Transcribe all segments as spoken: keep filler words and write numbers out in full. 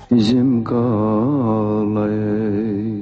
izim qalay.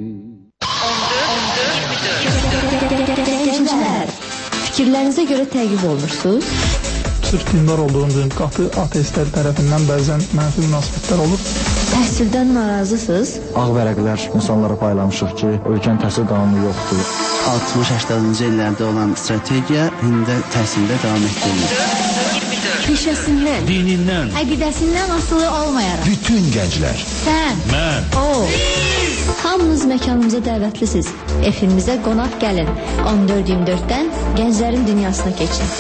Fikirlərinizə görə təqib olunursunuz? Sırf dindar olduğum üçün qatı ateistlər tərəfindən bəzən mənfi münasibətlər olur. Təhsildən narazısınız? Ağ vərəqlər insanlara paylamışıq ki, ölkənin təhsil qanunu yoxdur. altmış səksəninci illərdə olan strategiya indi təhsildə davam etdirilir. Peşəsindən, dinindən, əqidəsindən asılı olmayaraq. Bütün gənclər. Sən, mən, o. Hamınız məkanımıza dəvətlisiniz. Efimizə qonaq gəlin. on dörd iyirmi dörddən gənclərin dünyasına keçin.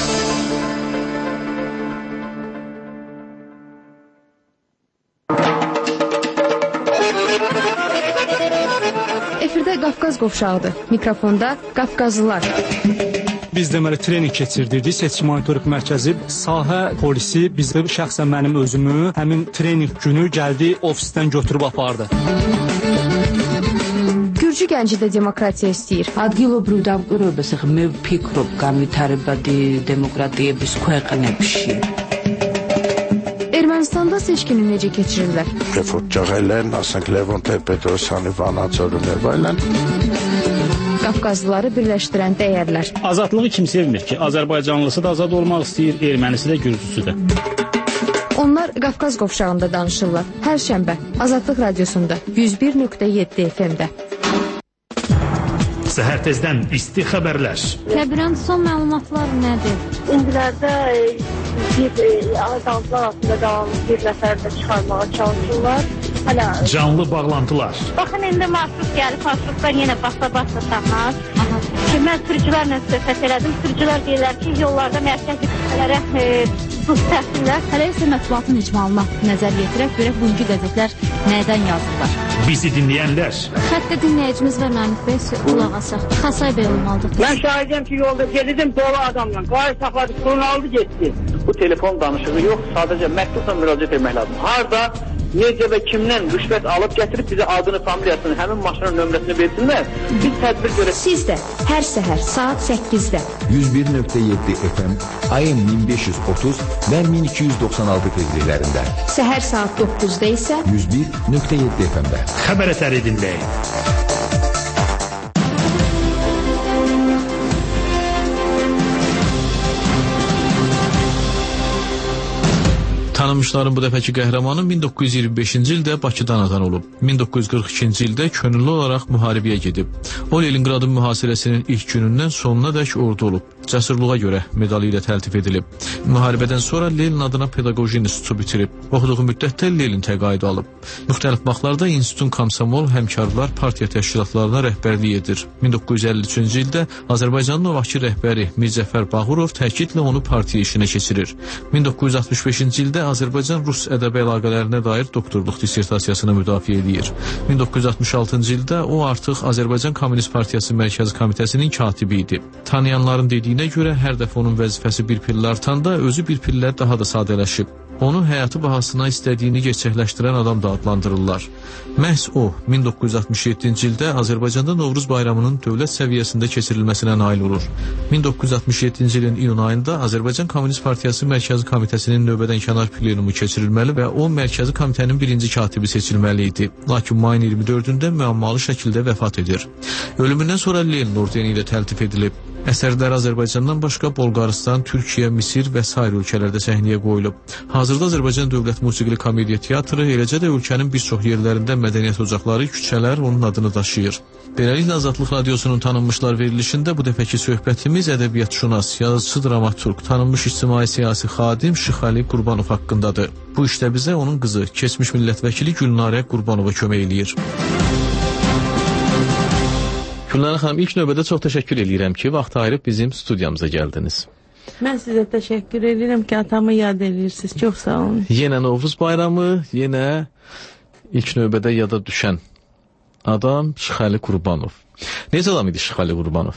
Efirdə Qafqaz qovşağıdır. Mikrofonda Qafqazlılar. Biz deməli trening keçirdirdik. Seçki monitorinq mərkəzi, sahə polisi bizə şəxsən mənim özümü həmin trening günü gəldi ofisdən götürüb apardı. Gürcü gənci də demokratiya istəyir. ადგილობრივ დამკვირვებელს მე ვფიქრობ განვითარებადი დემოკრატიების ქვეყნებში. Ermənistanda seçkini necə keçirirlər? Refugialar, asենք Levon Petrosyanı, Vanaçorunlar var. Qafqazlıları birləşdirən dəyərlər. Azadlığı kim sevmir ki? Azərbaycanlısı da azad olmaq istəyir, ermənisi də, gürcüsü də. Onlar Qafqaz qovşağında danışırlar. Hər şənbə Azadlıq radiosunda yüz bir nöqtə yeddi F M-də. Səhər tezdən isti xəbərlər. Kəbirən son məlumatlar nədir? İndilərdə bir adamlar altında qalanı bir nəfərdə çıxarmağa çalışırlar. Hələ canlı bağlantılar. Baxın, indi marşrut gəlib, marşrutdan yenə basa-basa tapmaz. Ki, mən sürücülərlə söhbət elədim. Sürücülər deyirlər ki, yollarda mərkəzi kütlələrə buz təhsillər. Hələ isə mətbuatın icmalına nəzər yetirək, görək bugünkü qəzetlər nədən yazırlar. Bizi dinləyənlər. Xəttə dinləyicimiz və Namik Bəy qulaq asaq. Xasay Bəy olmalıdır. Mən şahidəm ki, yolda gedirdim dolu adamla. Qayı saxladı, sorun aldı, getdi. Bu telefon danışığı yox, sadəcə məktubla müraciət etmək lazım. Harda, necə və kimdən rüşvət alıb gətirib bizə adını, familiyasını, həmin maşının nömrəsini versinlər, biz tədbir görək. Siz də hər səhər saat səkkizdə yüz bir nöqtə yeddi F M, A M min beş yüz otuz və min iki yüz doxsan altı tezliklərində. Səhər saat doqquzda isə yüz bir nöqtə yeddi F M-də. Xəbər əsəri dinləyin. Tanınmışların bu dəfəki qəhrəmanı min doqquz yüz iyirmi beşinci ildə Bakıda anadan olub. min doqquz yüz qırx ikinci ildə könüllü olaraq müharibəyə gedib. O, Leningradın mühasirəsinin ilk günündən sonuna dək ordu olub. Cəsurluğa görə medalı ilə təltif edilib. Müharibədən sonra Lenin adına pedaqoji institutu bitirib. Oxuduğu müddətdə Lenin təqaüdü alıb. Müxtəlif vaxtlarda institutun komsomol, həmkarlar, partiya təşkilatlarına rəhbərlik edir. min doqquz yüz əlli üçüncü ildə Azərbaycanın o vaxtki rəhbəri Mirzəfər Bağırov təkidlə onu partiya işinə keçirir. min doqquz yüz altmış beşinci ildə Azərbaycan-Rus ədəbi əlaqələrinə dair doktorluq dissertasiyasını müdafiə edir. min doqquz yüz altmış altıncı ildə o artıq Azərbaycan Komünist Partiyası Mərkəzi Komitəsinin katibi idi. Tanıyanların dediyinə görə hər dəfə onun vəzifəsi bir pillə artanda özü bir pillə daha da sadələşib. Onu həyatı bahasına istədiyini gerçəkləşdirən adam da adlandırırlar. Məhz o, min doqquz yüz altmış yeddinci ildə Azərbaycanda Novruz bayramının dövlət səviyyəsində keçirilməsinə nail olur. min doqquz yüz altmış yeddinci ilin iyun ayında Azərbaycan Komünist Partiyası Mərkəzi Komitəsinin növbədən kənar plenumu keçirilməli və o, Mərkəzi Komitənin birinci katibi seçilməli idi. Lakin mayın iyirmi dördündə müəmmalı şəkildə vəfat edir. Ölümündən sonra Lenin ordeni ilə təltif edilib. Əsərlər Azərbaycandan başqa Bolqarıstan, Türkiyə, Misir və sair ölkələrdə səhnəyə qoyulub. Hazırda Azərbaycan Dövlət Musiqili Komediya Teatrı, eləcə də ölkənin bir çox yerlərində mədəniyyət ocaqları, küçələr onun adını daşıyır. Beləliklə Azadlıq Radiosunun tanınmışlar verilişində bu dəfəki söhbətimiz ədəbiyyatşünas, yazıcı, dramaturq, tanınmış ictimai-siyasi xadim Şıxəli Qurbanov haqqındadır. Bu işdə bizə onun qızı, keçmiş millət vəkili Gülnarə Qurbanova kömək eləyir. Gülnarə xanım, ilk növbədə çox təşəkkür edirəm ki, vaxt ayırıb bizim studiyamıza gəldiniz. Mən sizə təşəkkür edirəm ki, atamı yad edirsiniz. Çox sağ olun. Yenə Novruz bayramı, yenə ilk növbədə yada düşən adam Şıxəli Qurbanov. Necə adam idi Şıxəli Qurbanov?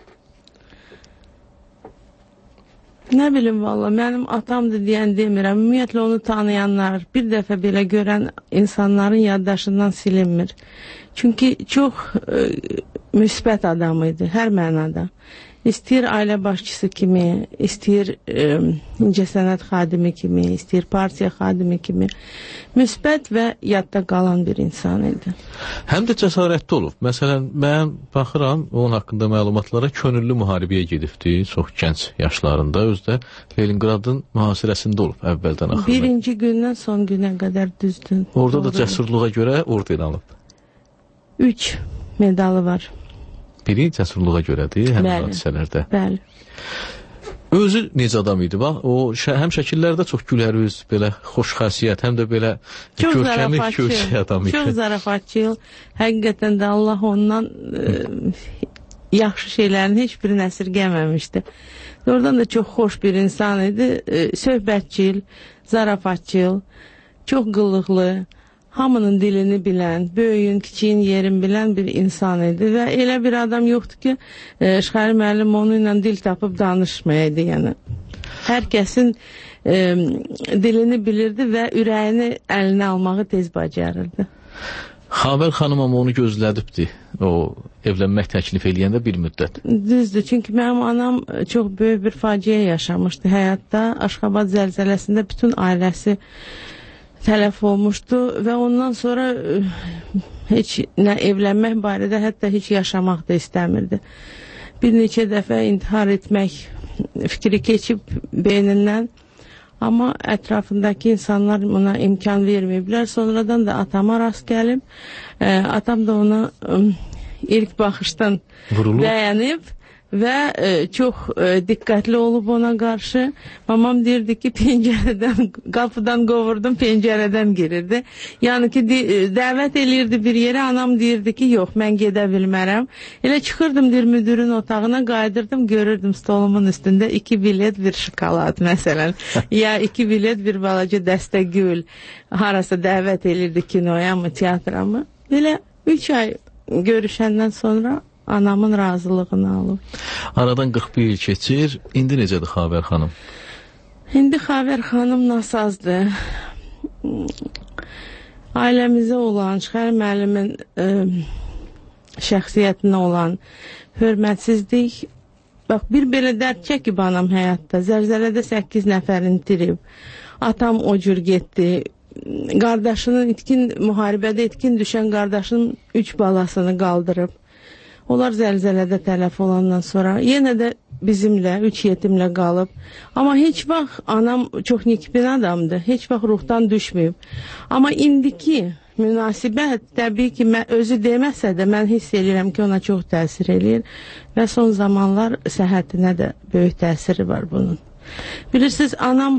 Nə bilim valla, mənim atamdır deyən demirəm. Ümumiyyətlə onu tanıyanlar, bir dəfə belə görən insanların yaddaşından silinmir. Çünki çox e, müsbət adam idi, hər mənada. İstəyir ailə başçısı kimi, istəyir e, incəsənət xadimi kimi, istəyir partiya xadimi kimi müsbət və yadda qalan bir insan idi. Həm də cəsarətli olub. Məsələn, mən baxıram onun haqqında məlumatlara, könüllü müharibəyə gedibdi, çox gənc yaşlarında, özdə Leninqradın mühasirəsində olub əvvəldən axırına. Birinci gündən son günə qədər düzdür. Orada da cəsurluğa görə orden alıb. Üç medalı var. Biri cəsurluğa görədir, həmin hadisələrdə. Bəli. Özü necə adam idi? Bax, o həm şəkillərdə çox gülərüz, belə xoş xasiyyət, həm də belə görkəmli köksü adam idi. Çox zarafatçıl. Həqiqətən də Allah ondan e, yaxşı şeylərin heç birini əsirgəməmişdi. Oradan da çox xoş bir insan idi. E, söhbətçil, zarafatçıl, çox qıllıqlı, hamının dilini bilən, böyüyün, kiçiyin yerin bilən bir insan idi və elə bir adam yoxdur ki, e, Şıxəli müəllim onu ilə dil tapıb danışmayaydı, yəni. Hər kəsin e, dilini bilirdi və ürəyini əlinə almağı tez bacarırdı. Xavər xanım amma onu gözlədibdi, o evlənmək təklif eləyəndə bir müddət. Düzdür, çünki mənim anam çox böyük bir faciə yaşamışdı həyatda. Aşxabad zəlzələsində bütün ailəsi tələf olmuşdu və ondan sonra heç nə evlənmək barədə, hətta heç yaşamaq da istəmirdi. Bir neçə dəfə intihar etmək fikri keçib beynindən, amma ətrafındakı insanlar ona imkan verməyiblər. Sonradan da atama rast gəlib, e, atam da ona e, ilk baxışdan vurulub, bəyənib və e, çox e, diqqətli olub ona qarşı. Mamam deyirdi ki, pəncərədən, qapıdan qovurdum, pəncərədən girirdi. Yəni ki, dəvət eləyirdi bir yerə, anam deyirdi ki, yox, mən gedə bilmərəm. Elə çıxırdım, deyir, müdürün otağına qayıdırdım, görürdüm stolumun üstündə iki bilet, bir şokolad, məsələn. Ya iki bilet, bir balaca dəstə gül, harasa dəvət eləyirdi kinoya mı, teatra mı. Elə üç ay görüşəndən sonra anamın razılığını alıb. Aradan qırx bir il keçir. İndi necədir Xavər xanım? İndi Xavər xanım nasazdır. Ailəmizə olan, Şıxəli müəllimin e, şəxsiyyətinə olan hörmətsizlik. Bax, bir belə dərd çəkib anam həyatda. Zəlzələdə səkkiz nəfərini itirib. Atam o cür getdi. Qardaşının itkin, müharibədə itkin düşən qardaşının üç balasını qaldırıb. Onlar zəlzələdə tələf olandan sonra yenə də bizimlə, üç yetimlə qalıb. Amma heç vaxt anam çox nikbin adamdır, heç vaxt ruhdan düşməyib. Amma indiki münasibət təbii ki, mən, özü deməsə də mən hiss edirəm ki, ona çox təsir eləyir və son zamanlar səhhətinə də böyük təsiri var bunun. Bilirsiniz, anam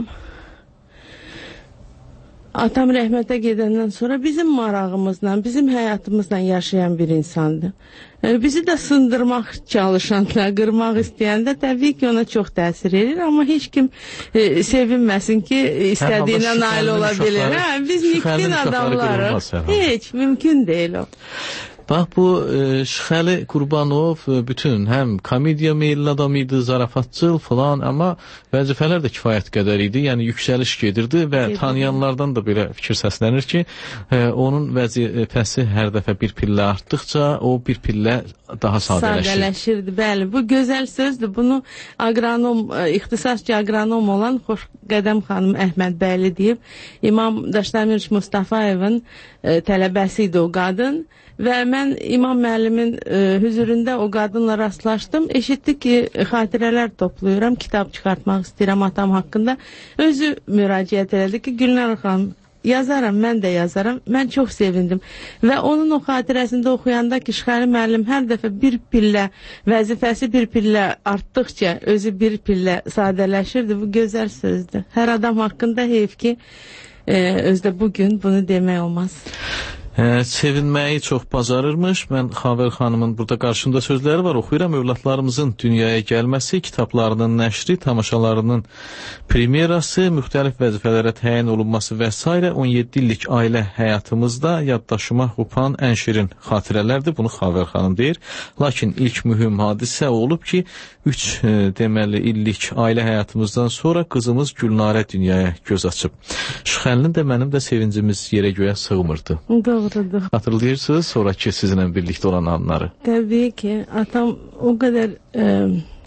Atam rəhmətə gedəndən sonra bizim marağımızla, bizim həyatımızla yaşayan bir insandır. Bizi də sındırmaq çalışanlar, qırmaq istəyəndə təbii ki, ona çox təsir edir, amma heç kim e, sevinməsin ki, istədiyinə nail ola bilir. Hə, biz nikbin adamlarıq. Heç, mümkün deyil o. Bax, bu e, Şıxəli Qurbanov e, bütün həm komediya meyilli adam idi, zarafatçıl falan, amma vəzifələr də kifayət qədər idi, yəni yüksəliş gedirdi və Gedir. tanıyanlardan da belə fikir səslənir ki, e, onun vəzifəsi hər dəfə bir pillə artdıqca o bir pillə daha sadələşir. Sadələşirdi, bəli. Bu gözəl sözdür. Bunu aqronom, ixtisasçı aqronom olan Xoşqədəm xanım Əhmədbəyli deyib. İmam Daşdəmir Mustafayevin e, tələbəsi idi o qadın. Və mən İmam müəllimin e, hüzurunda o qadınla rastlaşdım. Eşitdi ki, xatirələr toplayıram, kitab çıxartmaq istəyirəm atam haqqında. Özü müraciət elədi ki, Gülnar xanım, yazaram, mən də yazaram. Mən çox sevindim. Və onun o xatirəsində oxuyanda ki, Şıxəli müəllim hər dəfə bir pillə, vəzifəsi bir pillə artdıqca özü bir pillə sadələşirdi. Bu gözəl sözdür. Hər adam haqqında heyf ki, e, özdə bugün bunu demək olmaz. Hə, sevinməyi çox bacarırmış. Mən Xavər xanımın burada qarşımda sözləri var, oxuyuram. Övladlarımızın dünyaya gəlməsi, kitablarının nəşri, tamaşalarının premyerası, müxtəlif vəzifələrə təyin olunması və s. on yeddi illik ailə həyatımızda yaddaşıma xupan ən şirin xatirələrdir. Bunu Xavər xanım deyir. Lakin ilk mühüm hadisə olub ki, üç e, deməli illik ailə həyatımızdan sonra qızımız Gülnarə dünyaya göz açıb. Şıxəlinin də mənim də sevincimiz yerə göyə sığmırdı. Doğrudur. Hatırlayırsınız sonraki sizinlə birlikdə olan anları? Təbii ki, atam o qədər e,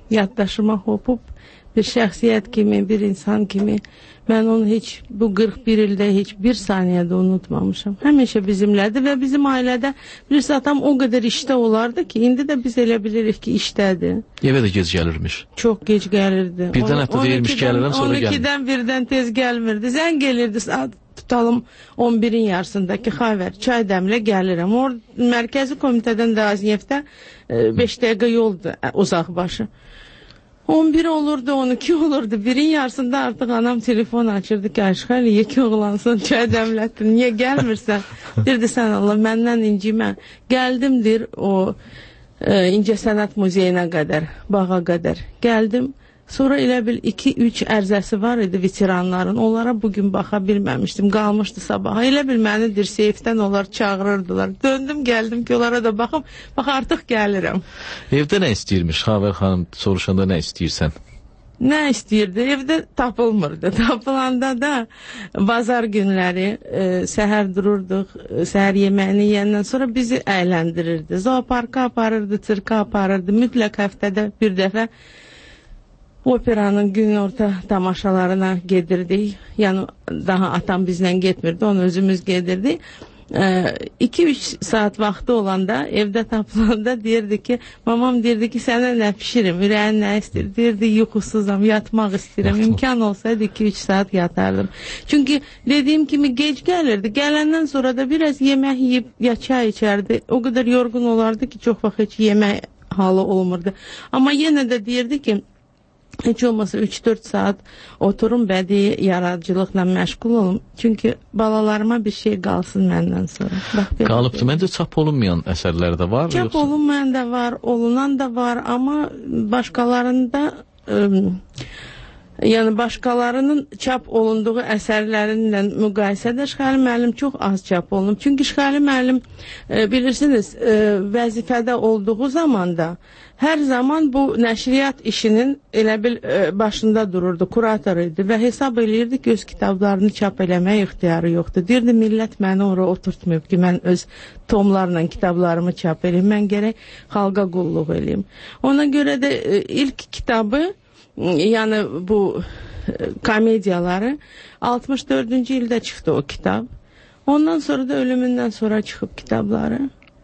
yaddaşıma hopub bir şəxsiyyət kimi, bir insan kimi mən onu heç bu qırx bir ildə heç bir saniyədə unutmamışam. Həmişə bizimlədir və bizim ailədə bilirsə atam o qədər işdə olardı ki, indi də biz elə bilirik ki, işdədir. Evə də gec gəlirmiş. Çox gec gəlirdi. Birdən hətta deyirmiş gəlirəm, sonra gəlmir. on ikidən birdən tez gəlmirdi. Zəng gəlirdi, saat tutalım on birin yarısındakı xəbər, çay dəmlə gəlirəm. Or mərkəzi komitədən də Aziyevdə beş dəqiqə yoldur uzaq başı. on bir olurdu, on iki olurdu. Birin yarısında artıq anam telefon açırdı ki, Aşxəli, yeki oğlansın, çay dəmlətdin, niyə gəlmirsən? Dirdi, sən Allah, məndən incimə. Gəldim, dir, o e, İncəsənət muzeyinə qədər, bağa qədər. Gəldim, sonra elə bil iki üç ərzəsi var idi veteranların. Onlara bugün baxa bilməmişdim, qalmışdı sabaha. Elə bil məni dirseyfdən onlar çağırırdılar. Döndüm, gəldim ki, onlara da baxım, bax artıq gəlirəm. Evdə nə istəyirmiş? Xavər xanım soruşanda nə istəyirsən? Nə istəyirdi? Evdə tapılmırdı. Tapılanda da bazar günləri e, səhər dururduq, e, səhər yeməyini yiyəndən sonra bizi əyləndirirdi. Zooparka aparırdı, sirka aparırdı. Mütləq həftədə bir dəfə operanın gün orta tamaşalarına gedirdik. Yəni daha atam bizlə getmirdi, onu özümüz gedirdik. iki üç saat vaxtı olanda, evdə tapılanda deyirdi ki, mamam deyirdi ki, sənə nə pişirim, ürəyin nə istəyir? Deyirdi, yuxusuzam, yatmaq istəyirəm. İmkan olsaydı iki üç saat yatardım. Çünki dediyim kimi gec gəlirdi. Gələndən sonra da biraz yemək yiyib, ya çay içərdi. O qədər yorğun olardı ki, çox vaxt heç yemək halı olmurdu. Amma yenə də deyirdi ki, heç olmasa üç dörd saat oturum, bədii yaradıcılıqla məşğul olum. Çünki balalarıma bir şey qalsın məndən sonra. Qalıbdır. Məncə çap olunmayan əsərlər də var. Çap yoxsa? Olunmayan da var, olunan da var, amma başqalarında ıı, yəni başqalarının çap olunduğu əsərlərinlə müqayisədə Şıxəli müəllim çox az çap olunub. Çünki Şıxəli müəllim e, bilirsiniz, e, vəzifədə olduğu zamanda hər zaman bu nəşriyyat işinin elə bil e, başında dururdu, kurator idi və hesab eləyirdi ki, öz kitablarını çap eləməyə ixtiyarı yoxdur. Deyirdi, millət məni oraya oturtmayıb ki, mən öz tomlarla kitablarımı çap eləyim, mən gərək xalqa qulluq eləyim. Ona görə də e, ilk kitabı, yəni bu komediyaları altmış dördüncü ildə çıxdı o kitab. Ondan sonra da ölümündən sonra çıxıb kitabları.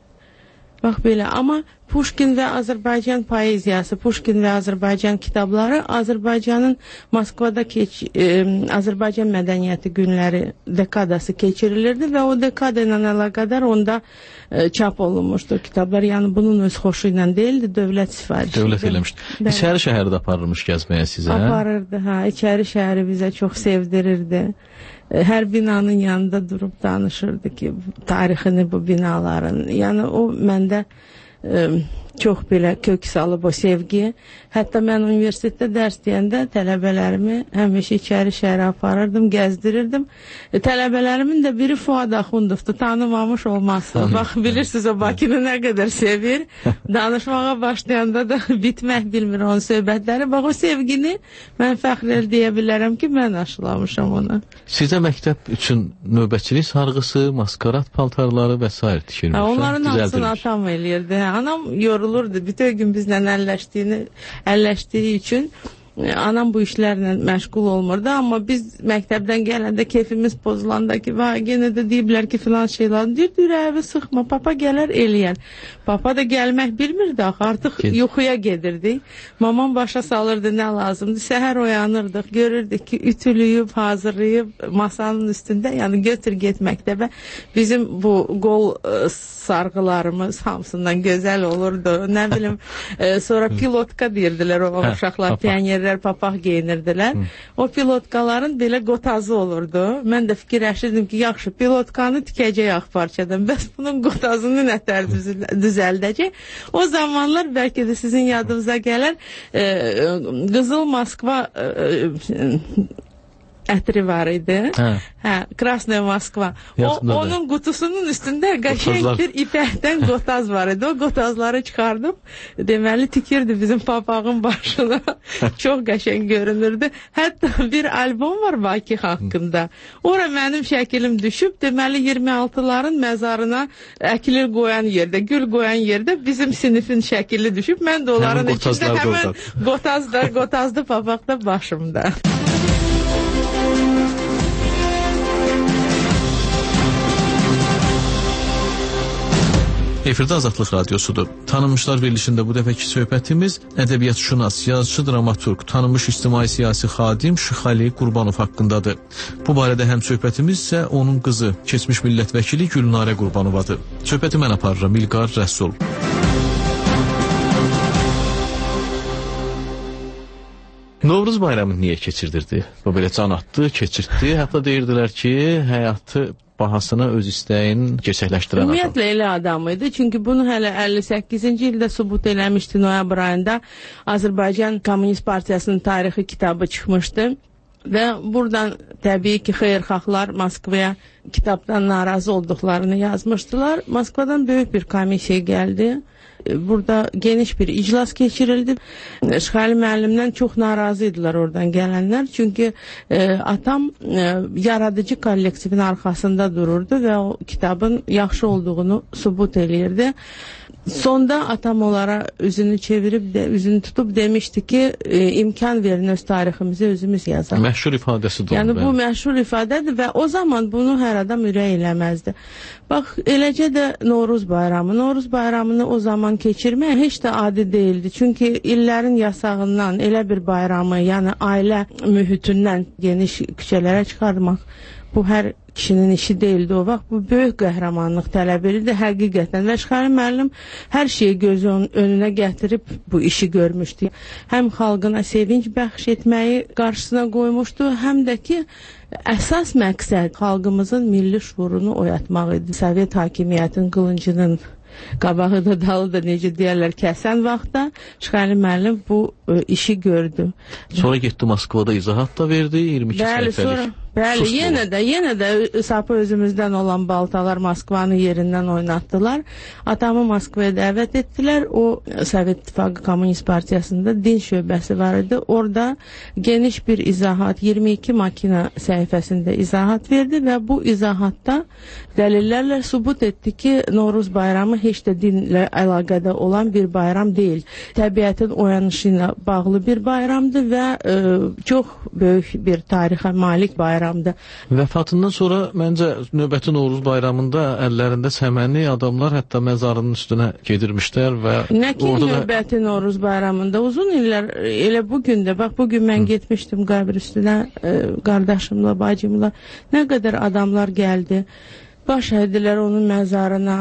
Bax belə, amma Puşkin və Azərbaycan poeziyası, Puşkin və Azərbaycan kitabları Azərbaycanın Moskvada keç, e, Azərbaycan mədəniyyəti günləri dekadası keçirilirdi və o dekada ilə əlaqədar onda e, çap olunmuşdu kitablar. Yəni bunun öz xoşu ilə deyildi, dövlət sifarişi. Dövlət eləmişdi. İçəri şəhərdə aparırmış gəzməyə sizə? Aparırdı, hə. İçəri şəhəri bizə çox sevdirirdi. Hər binanın yanında durub danışırdı ki, tarixini bu binaların. Yəni o məndə e, çox belə kök salıb o sevgi. Hətta mən universitetdə dərs deyəndə tələbələrimi həmişə içəri şəhərə aparırdım, gəzdirirdim. E, tələbələrimin də biri Fuad Axundovdur, tanımamış olmazsınız. Bax, bilirsiniz o Bakını nə qədər sevir. Danışmağa başlayanda da bitmək bilmir onun söhbətləri. Bax, o sevgini mən fəxr deyə bilərəm ki, mən aşılamışam ona. Sizə məktəb üçün növbətçilik sarğısı, maskarat paltarları və s. tikilmiş. Onların hamısını atam eləyirdi. Anam yorulurdu. Bütün gün bizlə əlləşdiyini əlləşdiyi üçün anam bu işlərlə məşğul olmurdu, amma biz məktəbdən gələndə keyfimiz pozulanda ki, va, yenə də deyiblər ki, filan şeylər, deyir, ürəyi sıxma, papa gələr eləyər. Papa da gəlmək bilmirdi, axı, artıq Ged. yuxuya gedirdik. Mamam başa salırdı nə lazımdı, səhər oyanırdıq, görürdük ki, ütülüyüb, hazırlayıb masanın üstündə, yəni götür get məktəbə. Bizim bu qol ə, sarğılarımız hamısından gözəl olurdu, nə bilim, ə, sonra pilotka deyirdilər o uşaqlar, piyonyer papaq geyinirdilər. Hı. O pilotkaların belə qotazı olurdu. Mən də fikirləşirdim ki, yaxşı, pilotkanı tikəcək parçadan. Bəs bunun qotazını nətər düzəldəcək? O zamanlar bəlkə də sizin yadınıza gələr, e, Qızıl Moskva e, ətri var idi. Hə. Hə, Krasnaya Moskva. O, onun qutusunun üstündə qəşəng bir ipəkdən qotaz var idi. O qotazları çıxardım. Deməli tikirdi bizim papağın başına. Çox qəşəng görünürdü. Hətta bir albom var Bakı haqqında. Ora mənim şəkilim düşüb. Deməli iyirmi altıların məzarına əkili qoyan yerdə, gül qoyan yerdə bizim sinifin şəkili düşüb. Mən də onların içində həmən qotazda, qotazda papaqda başımda. Efirdə Azadlıq Radiosudur. Tanınmışlar verilişində bu dəfəki söhbətimiz ədəbiyyatşünas, yazıcı, dramaturq, tanınmış ictimai-siyasi xadim Şıxəli Qurbanov haqqındadır. Bu barədə həm söhbətimiz isə onun qızı, keçmiş millət vəkili Gülnarə Qurbanovadır. Söhbəti mən aparıram, İlqar Rəsul. Novruz bayramını niyə keçirdirdi? Bu belə can atdı, keçirtdi. Hətta deyirdilər ki, həyatı bahasına öz istəyin gerçəkləşdirən adam. Ümumiyyətlə elə adam idi. Çünki bunu hələ əlli səkkizinci ildə sübut eləmişdi. Noyabr ayında Azərbaycan Komünist Partiyasının tarixi kitabı çıxmışdı. Və buradan təbii ki, xeyirxahlar Moskvaya kitabdan narazı olduqlarını yazmışdılar. Moskvadan böyük bir komissiya gəldi. Burada geniş bir iclas keçirildi. Şıxəli müəllimdən çox narazı idilər oradan gələnlər. Çünki e, atam e, yaradıcı kollektivin arxasında dururdu və o kitabın yaxşı olduğunu sübut eləyirdi. Sonda atam onlara üzünü çevirib, de, üzünü tutub demişdi ki, e, imkan verin öz tariximizi özümüz yazaq. Məşhur ifadəsi doğru. Yəni bu məşhur ifadədir və o zaman bunu hər adam ürək eləməzdi. Bax, eləcə də Novruz bayramı. Novruz bayramını o zaman keçirmək heç də adi deyildi. Çünki illərin yasağından elə bir bayramı, yəni ailə mühitindən geniş küçələrə çıxarmaq, bu hər kişinin işi deyildi o vaxt. Bu böyük qəhrəmanlıq tələb edirdi həqiqətən. Və Şıxəli müəllim hər şeyi gözün önünə gətirib bu işi görmüşdü. Həm xalqına sevinç bəxş etməyi qarşısına qoymuşdu, həm də ki, əsas məqsəd xalqımızın milli şuurunu oyatmaq idi. Sovet hakimiyyətin qılıncının qabağı da dalı da necə deyərlər kəsən vaxtda Şıxəli müəllim bu e, işi gördü. Sonra getdi Moskvada izahat da verdi, iyirmi iki Bəli, səhifəlik. Sonra, bəli, yenə də, yenə də sapı özümüzdən olan baltalar Moskvanı yerindən oynatdılar. Atamı Moskvaya dəvət etdilər. O Sovet İttifaqı Komünist Partiyasında din şöbəsi var idi. Orada geniş bir izahat, iyirmi iki makina səhifəsində izahat verdi və bu izahatda dəlillərlə sübut etdi ki, Novruz bayramı heç də dinlə əlaqədə olan bir bayram deyil. Təbiətin oyanışı ilə bağlı bir bayramdır və e, çox böyük bir tarixə malik bayramdır. Vəfatından sonra məncə növbəti Novruz bayramında əllərində səməni adamlar hətta məzarının üstünə gedirmişlər və nə ki orada növbəti Novruz bayramında uzun illər elə bugün də, bax bugün mən Hı. getmişdim qəbr üstünə e, qardaşımla, bacımla, nə qədər adamlar gəldi. Baş əydilər onun məzarına,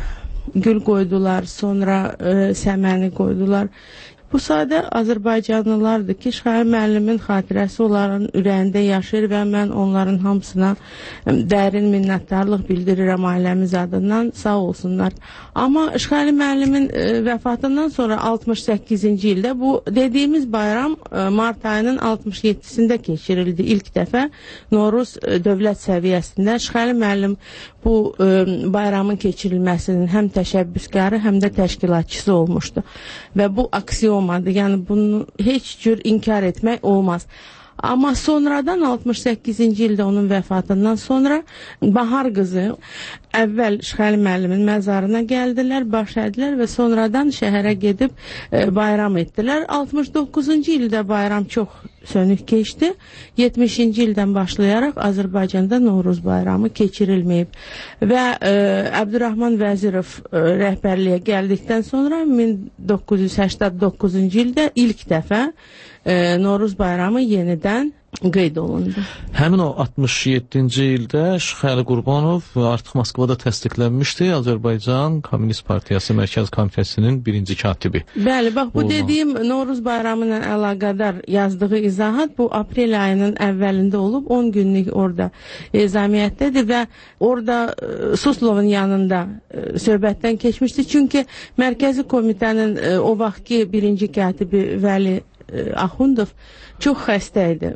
gül qoydular, sonra e, səməni qoydular. Bu sadə Azərbaycanlılardır ki, Şıxəli müəllimin xatirəsi onların ürəyində yaşayır və mən onların hamısına dərin minnətdarlıq bildirirəm ailəmiz adından, sağ olsunlar. Amma Şıxəli müəllimin e, vəfatından sonra altmış səkkizinci ildə bu dediyimiz bayram e, mart ayının altmış yeddisində keçirildi ilk dəfə Novruz e, dövlət səviyyəsində. Şıxəli müəllim bu e, bayramın keçirilməsinin həm təşəbbüskarı, həm də təşkilatçısı olmuşdu. Və bu aksiyon olmadı. Yəni bunu heç cür inkar etmək olmaz. Amma sonradan altmış səkkizinci ildə onun vəfatından sonra Bahar qızı əvvəl Şıxəli müəllimin məzarına gəldilər, baş ədilər və sonradan şəhərə gedib e, bayram etdilər. altmış doqquzuncu ildə bayram çox sönük keçdi. yetmişinci ildən başlayaraq Azərbaycanda Novruz bayramı keçirilməyib. Və e, Əbdürrahman Vəzirov e, rəhbərliyə gəldikdən sonra min doqquz yüz səkksən doqquzuncu ildə ilk dəfə e, Novruz bayramı yenidən qeyd olundu. Həmin o altmış yeddinci ildə Şıxəli Qurbanov artıq Moskvada təsdiqlənmişdi. Azərbaycan Komünist Partiyası Mərkəz Komitəsinin birinci katibi. Bəli, bax bu olma. Dediyim Novruz bayramı ilə əlaqədar yazdığı izahat bu aprel ayının əvvəlində olub, on günlük orada ezamiyyətdədir və orada e, Suslovun yanında e, söhbətdən keçmişdi. Çünki Mərkəzi Komitənin e, o vaxtki birinci katibi Vəli e, Axundov çox xəstə idi.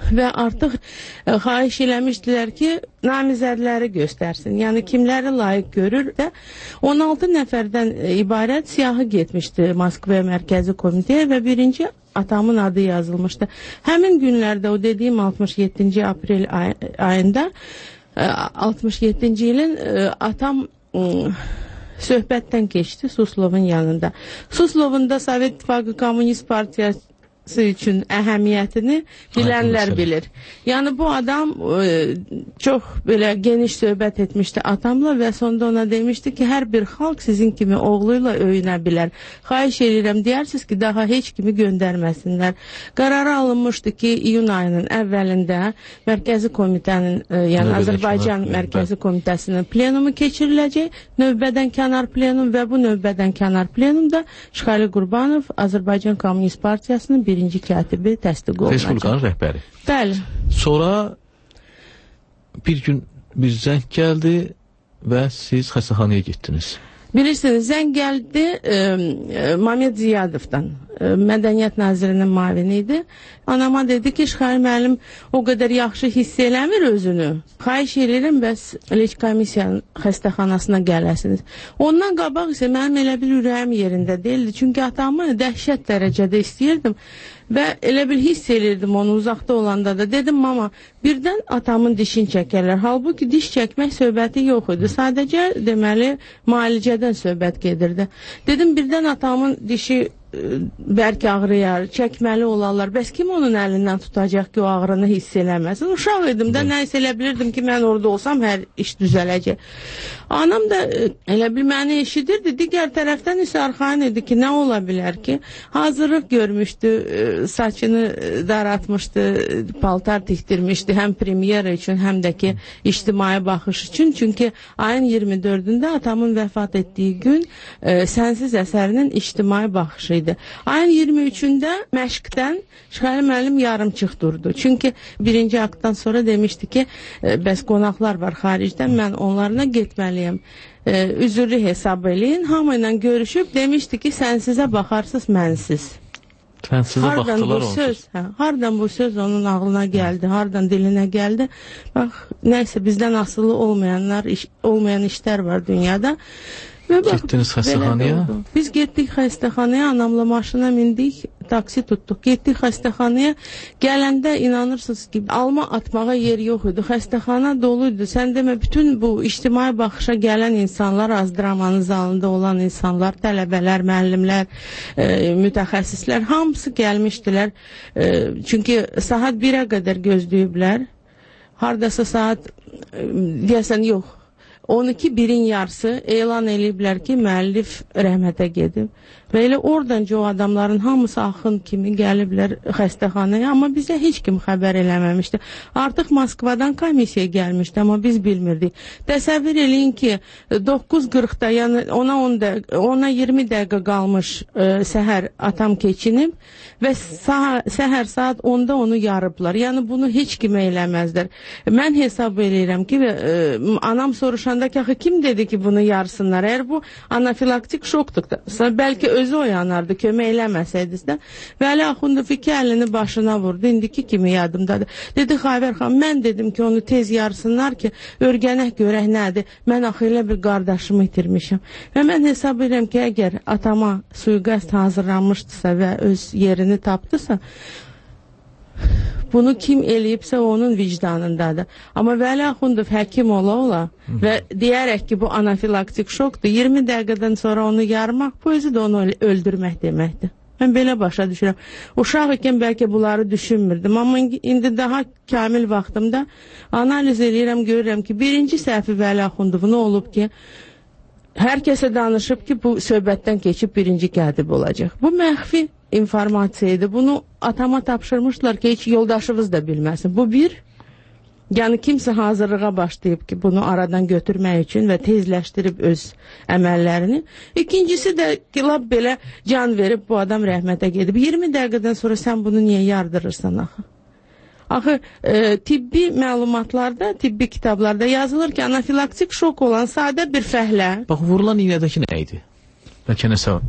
və artıq ə, xahiş eləmişdilər ki, namizədləri göstərsin. Yəni kimləri layiq görür də on altı nəfərdən ibarət siyahı getmişdi Moskva mərkəzi komitəyə və birinci atamın adı yazılmışdı. Həmin günlərdə o dediyim altmış yeddinci aprel ay ayında ə, altmış yeddinci ilin ə, atam ə, söhbətdən keçdi Suslovun yanında. Suslovun da Sovet İttifaqı Komünist Partiyası üçün əhəmiyyətini bilənlər bilir. Yəni bu adam e, çox belə geniş söhbət etmişdi atamla və sonda ona demişdi ki, hər bir xalq sizin kimi oğluyla öyünə bilər. Xahiş edirəm, deyirsiniz ki, daha heç kimi göndərməsinlər. Qərarı alınmışdı ki, iyun ayının əvvəlində Mərkəzi Komitənin, e, yəni növbədən Azərbaycan kənar, Mərkəzi Komitəsinin plenumu keçiriləcək, növbədən kənar plenum və bu növbədən kənar plenumda Şıxəli Qurbanov Azərbaycan Komünist Partiyasının birinci katibi təsdiq olunacaq. Respublikanın rəhbəri. Bəli. Sonra bir gün bir zəng gəldi və siz xəstəxanaya getdiniz. Bilirsiniz, zəng gəldi e, e, Mamed Ziyadovdan, e, Mədəniyyət Nazirinin mavini idi. Anama dedi ki, Şıxəli müəllim o qədər yaxşı hiss eləmir özünü. Xahiş edirəm, bəs Leç komissiyanın xəstəxanasına gələsiniz. Ondan qabaq isə mənim elə bir ürəyim yerində deyildi. Çünki atamı dəhşət dərəcədə istəyirdim. Və elə bil hiss edirdim onu uzaqda olanda da. Dedim, mama, birdən atamın dişini çəkərlər. Halbuki diş çəkmək söhbəti yox idi. Sadəcə, deməli, müalicədən söhbət gedirdi. Dedim, birdən atamın dişi bəlkə ağrıyar, çəkməli olarlar. Bəs kim onun əlindən tutacaq ki, o ağrını hiss eləməsin? Uşaq idim də, nə hiss elə bilirdim ki, mən orada olsam hər iş düzələcək. Anam da elə bil məni eşidirdi. Digər tərəfdən isə arxain idi ki, nə ola bilər ki? Hazırlıq görmüşdü, saçını daratmışdı, paltar tikdirmişdi, həm premyera üçün, həm də ki, ictimai baxış üçün. Çünki ayın iyirmi dördündə atamın vəfat etdiyi gün e, Sənsiz əsərinin ictimai baxışı idi. Ayın iyirmi üçündə məşqdən Şıxəli müəllim yarımçıq durdu. Çünki birinci aktdan sonra demişdi ki, e, bəs qonaqlar var xaricdən, mən onlarına getməliyim. E, üzürlü hesab eləyin. Hamı ilə görüşüb demişdi ki, sənsizə baxarsız, mənsiz. Sənsizə baxdılar onsuz. Hə, hardan bu söz onun ağlına gəldi, hardan dilinə gəldi. Bax, nəysə bizdən asılı olmayanlar, iş, olmayan işlər var dünyada. Getdiniz xəstəxanaya? Biz getdik xəstəxanaya, anamla maşına mindik, taksi tutduq. Getdik xəstəxanaya, gələndə inanırsınız ki, alma atmağa yer yox idi. Xəstəxana doluydu. Sən demə, bütün bu ictimai baxışa gələn insanlar, azdramanın zalında olan insanlar, tələbələr, müəllimlər, e, mütəxəssislər, hamısı gəlmişdilər. E, çünki saat birə qədər gözləyiblər. Hardasa saat, e, deyəsən, yox. on iki birin yarısı elan eləyiblər ki, müəllif rəhmətə gedib. Və elə oradanca o adamların hamısı axın kimi gəliblər xəstəxanaya, amma bizə heç kim xəbər eləməmişdi. Artıq Moskvadan komissiya gəlmişdi, amma biz bilmirdik. Təsəvvür eləyin ki, doqquz qırxda, yəni ona, on dəqiqə, ona iyirmi dəqiqə qalmış e, səhər atam keçinib və sah səhər saat onda onu yarıblar. Yəni bunu heç kim eləməzlər. Mən hesab eləyirəm ki, e, anam soruşanda ki, axı kim dedi ki, bunu yarsınlar? Əgər bu anafilaktik şokdur, bəlkə özü oyanardı, kömək eləməsəydiniz də. Vəli Axundov iki əlini başına vurdu, indiki kimi yadımdadır. Dedi, Xavər xan, mən dedim ki, onu tez yarsınlar ki, örgənək görək nədir, mən axı elə bir qardaşımı itirmişim. Və mən hesab edirəm ki, əgər atama suiqəst hazırlanmışdısa və öz yerini tapdısa, bunu kim eləyibsə onun vicdanındadır. Amma Vəli Axundov həkim ola ola və deyərək ki, bu anafilaktik şokdur, iyirmi dəqiqədən sonra onu yarmaq, bu özü də onu öldürmək deməkdir. Mən belə başa düşürəm. Uşaq ikən bəlkə bunları düşünmürdüm, amma indi daha kamil vaxtımda analiz edirəm, görürəm ki, birinci səhvi Vəli Axundovun olub ki, hər kəsə danışıb ki, bu söhbətdən keçib birinci kətib olacaq. Bu məxfi informasiya idi. Bunu atama tapşırmışlar ki, heç yoldaşınız da bilməsin. Bu bir, yəni kimsə hazırlığa başlayıb ki, bunu aradan götürmək üçün və tezləşdirib öz əməllərini. İkincisi də ki, lab belə can verib bu adam rəhmətə gedib. iyirmi dəqiqədən sonra sən bunu niyə yardırırsan axı? Axı, e, tibbi məlumatlarda, tibbi kitablarda yazılır ki, anafilaktik şok olan sadə bir fəhlə. Bax, vurulan iynədəki nə idi? Bəlkə nəsə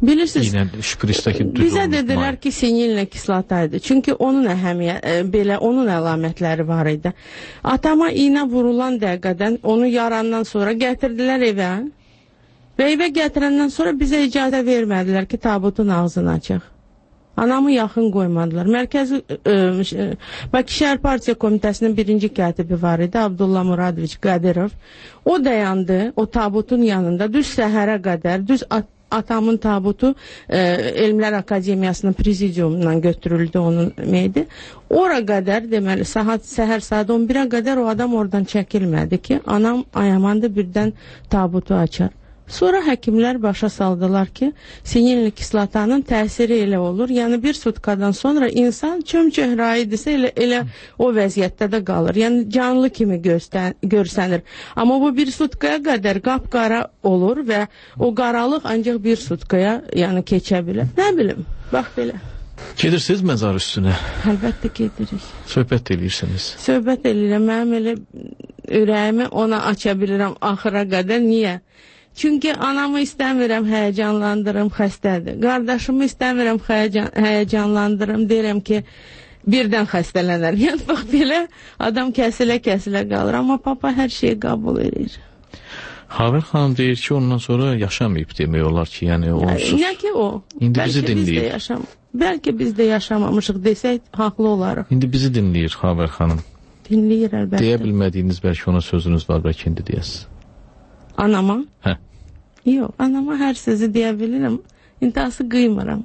Bilirsiniz, bizə dedilər ki, sinillə kislataydı. Çünki onun əhəmiyyət, e, belə onun əlamətləri var idi. Atama iynə vurulan dəqiqədən onu yarandan sonra gətirdilər evə. Və evə gətirəndən sonra bizə icazə vermədilər ki, tabutun ağzını açıq. Anamı yaxın qoymadılar. Mərkəzi e, Bakı Şəhər Partiya Komitəsinin birinci katibi var idi, Abdullah Muradoviç Qadirov. O dayandı, o tabutun yanında, düz səhərə qədər, düz at atamın tabutu e, Elmlər Akademiyasının prezidiumundan götürüldü onun meydi. Ora qədər, deməli, saat, səhər saat on birə qədər o adam oradan çəkilmədi ki, anam ayamandı birdən tabutu açar. Sonra həkimlər başa saldılar ki, sinirli kislatanın təsiri elə olur. Yəni bir sutkadan sonra insan çömçöhraidirsə elə, elə o vəziyyətdə də qalır. Yəni canlı kimi göstən, görsənir. Amma bu bir sutkaya qədər qapqara olur və o qaralıq ancaq bir sutkaya yəni keçə bilər. Nə bilim, bax belə. Gedirsiniz məzar üstünə? Əlbəttə gedirik. Söhbət eləyirsiniz? Söhbət eləyirəm. Mənim elə ürəyimi ona aça bilirəm axıra qədər. Niyə? Çünki anamı istəmirəm həyəcanlandırım, xəstədir. Qardaşımı istəmirəm həyəcan, həyəcanlandırım, deyirəm ki, birdən xəstələnər. Yəni, bax, belə adam kəsilə-kəsilə qalır. Amma papa hər şeyi qəbul edir. Haver xanım deyir ki, ondan sonra yaşamayıb demək olar ki, yəni onsuz. Nə ki o? İndi bizi dinləyir. Biz yaşam Bəlkə biz də yaşamamışıq desək, haqlı olarıq. İndi bizi dinləyir Haver xanım. Dinləyir əlbəttə. Deyə bilmədiyiniz bəlkə ona sözünüz var, bəlkə indi deyəsiz. Anama? Hə. Yox, anama hər sözü deyə bilirəm. İntihası qıymıram.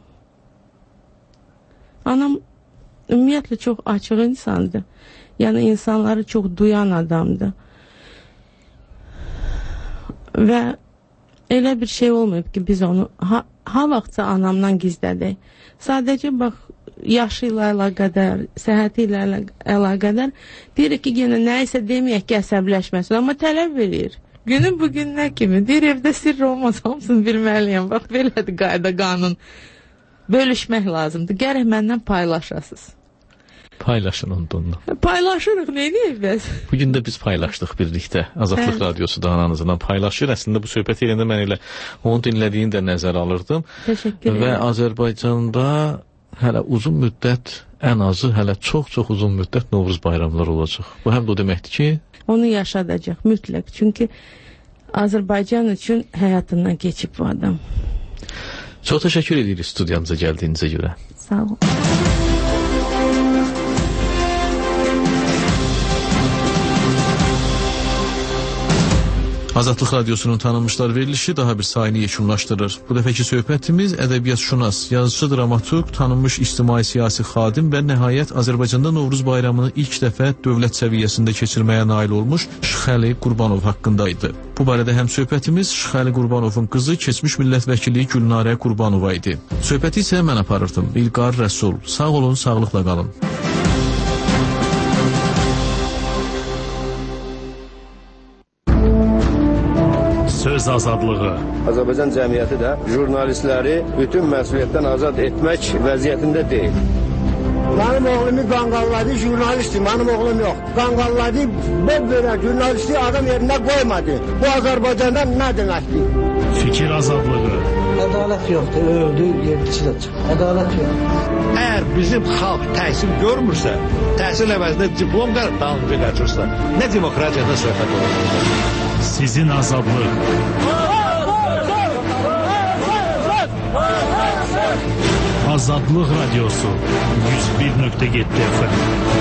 Anam ümumiyyətlə çox açıq insandır. Yəni insanları çox duyan adamdır. Və elə bir şey olmayıb ki, biz onu ha, ha vaxtsa anamdan gizlədək. Sadəcə bax, yaşı ilə əlaqədar, səhhəti ilə əlaqədar deyir ki, yenə nə isə deməyək ki, əsəbləşməsin, amma tələb verir. Günün bugün nə kimi? Deyir, evdə sirr olmaz, hamısını bilməliyəm. Bax, belədir qayda, qanun. Bölüşmək lazımdır. Gərək məndən paylaşasınız. Paylaşın onunla. Paylaşırıq, neyniyək bəs? Bugün də biz paylaşdıq birlikdə. Azadlıq Radiosu da ananızdan paylaşır. Əslində bu söhbət yerində mən elə onu dinlədiyini də nəzər alırdım. Təşəkkür ederim. Və Azərbaycanda hələ uzun müddət, ən azı hələ çox-çox uzun müddət Novruz bayramları olacaq. Bu həm də o deməkdir ki, onu yaşadacaq mütləq. Çünki Azərbaycan üçün həyatından keçib bu adam. Çox təşəkkür edirik studiyamıza gəldiyinizə görə. Sağ olun. Azadlıq Radiosunun tanınmışlar verilişi daha bir sayını yekunlaşdırır. Bu dəfəki söhbətimiz ədəbiyyatşünas, yazıcı, dramaturq, tanınmış ictimai-siyasi xadim və nəhayət Azərbaycanda Novruz bayramını ilk dəfə dövlət səviyyəsində keçirməyə nail olmuş Şıxəli Qurbanov haqqındaydı. Bu barədə həm söhbətimiz Şıxəli Qurbanovun qızı, keçmiş millət vəkili Gülnarə Qurbanova idi. Söhbəti isə mən aparırdım. İlqar Rəsul. Sağ olun, sağlıqla qalın. Söz azadlığı. Azərbaycan cəmiyyəti də jurnalistləri bütün məsuliyyətdən azad etmək vəziyyətində deyil. Mənim oğlumu qanqalladı, jurnalistdir, mənim oğlum yox. Qanqalladı, belə jurnalisti adam yerində qoymadı. Bu Azərbaycanda nə deməkdir? Fikir azadlığı. Ədalət yoxdur, öldü, yerdisi də çıxır. Ədalət yoxdur. Əgər bizim xalq təhsil görmürsə, təhsil əvəzində diplom dalınca qaçırsa, nə demokratiyada söhbət olur? Sizin azadlıq. Azadlıq Radiosu yüz bir nöqtə yeddi F M.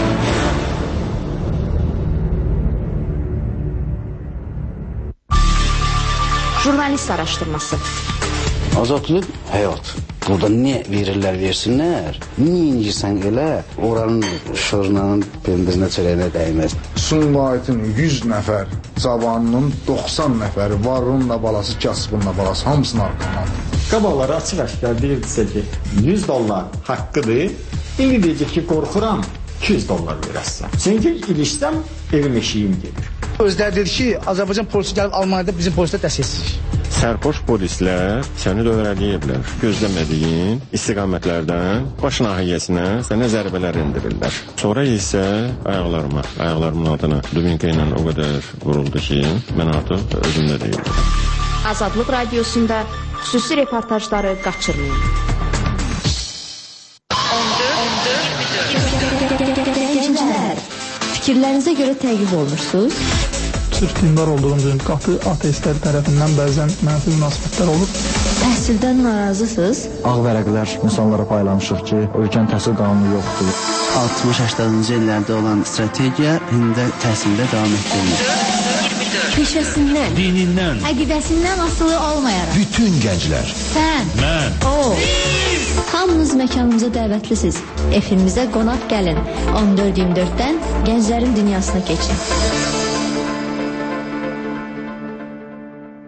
Jurnalist araşdırması. Azadlıq həyat. Burada nə verirlər, versinlər. Niyə inirsən elə, oranın şırnanın pendirinə çörəyinə dəyməz. Sumqayıtın yüz nəfər cavanının doxsan nəfəri varlığınla balası, kasıbınla balası hamısını arqalandı. Qabaqları açıq-aşkar deyirdisə ki, yüz dollar haqqıdır. İndi deyəcək ki, qorxuram, iki yüz dollar verəsən. Çünki ilişsəm, evim eşiyim gedir. Özləri dedi ki, Azərbaycan polisi gəlib Almaniyada bizim polisdə dəstəksizlik. Sərxoş polislər səni dövrələyiblər. Gözləmədiyin istiqamətlərdən baş nahiyəsinə sənə zərbələr endirirlər. Sonra isə ayaqlarıma, ayaqlarımın adına Dubinka ilə o qədər vuruldu ki, mən artıq özümdə deyildim. Azadlıq Radiosunda Xüsusi reportajları qaçırmayın. Gənclər, fikirlərinizə görə təqib olunursunuz. Sırf dindar olduğum üçün qatı ateistlər tərəfindən bəzən mənfi münasibətlər olur. Təhsildən narazısınız. Ağ vərəqlər insanlara paylamışıq ki, ölkənin təhsil qanunu yoxdur. altmış səksəninci illərdə olan strategiya indi təhsildə davam etdirilir. Peşəsindən, dinindən, əqidəsindən asılı olmayaraq. Bütün gənclər. Sən, mən, o. Hamınız məkanımıza dəvətlisiniz. Efimizə qonaq gəlin. on dörd iyirmi dörddən Gənclərin Dünyasına keçin.